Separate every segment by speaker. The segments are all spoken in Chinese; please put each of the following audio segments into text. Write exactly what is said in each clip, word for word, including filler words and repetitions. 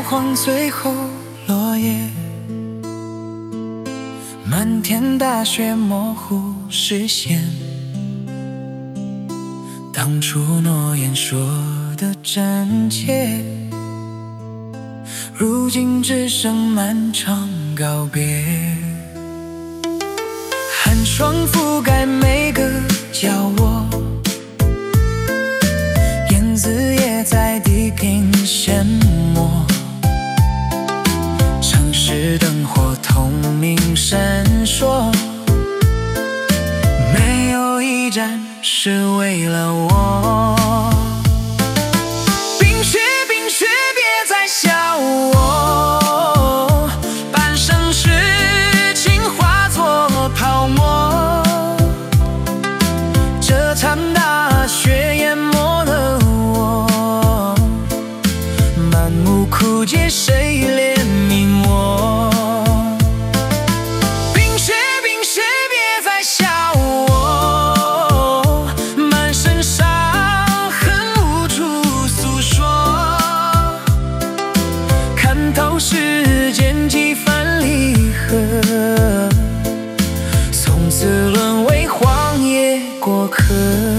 Speaker 1: 黄最后落叶，漫天大雪模糊视线。当初诺言说的真切，如今只剩漫长告别。寒霜覆盖每个角落，燕子也在地平线没。城市灯火通明闪烁，没有一站是为了我。冰雪冰雪别再笑我，半生痴情化作泡沫。这场大雪淹没了我，满目枯竭谁怜悯我？冰雪冰雪别再笑我，满身伤痕无处诉说。看透世间几番离合，从此沦为荒野过客。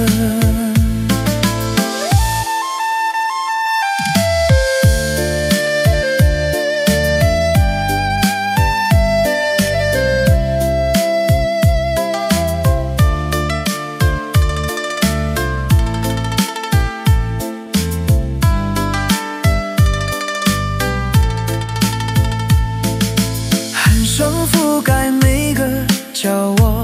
Speaker 1: 寒霜覆盖每个角落，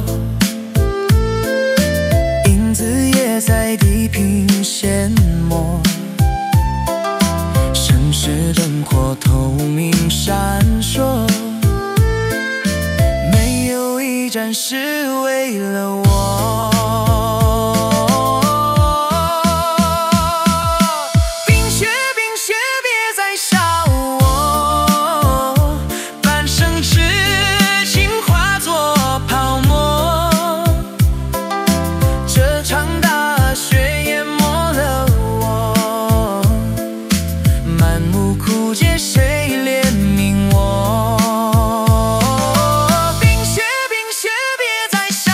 Speaker 1: 影子也在地平线没。城市灯火透明闪烁，没有一站是为了我。冰雪冰雪别再笑我，半生痴情化作泡沫。这场大雪淹没了我，满目枯竭谁怜悯我？冰雪冰雪别再笑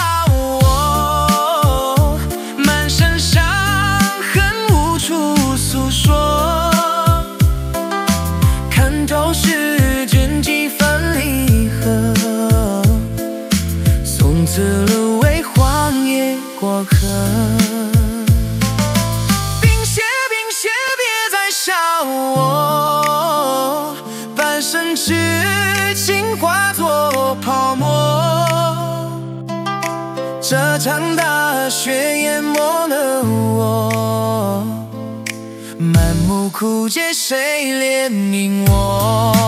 Speaker 1: 我，满身伤痕无处诉说。看透世间几番离合，从此沦为荒野过客。冰雪冰雪别再笑我，半生痴情化作泡沫。这场大雪淹没了我，满目枯竭谁怜悯我？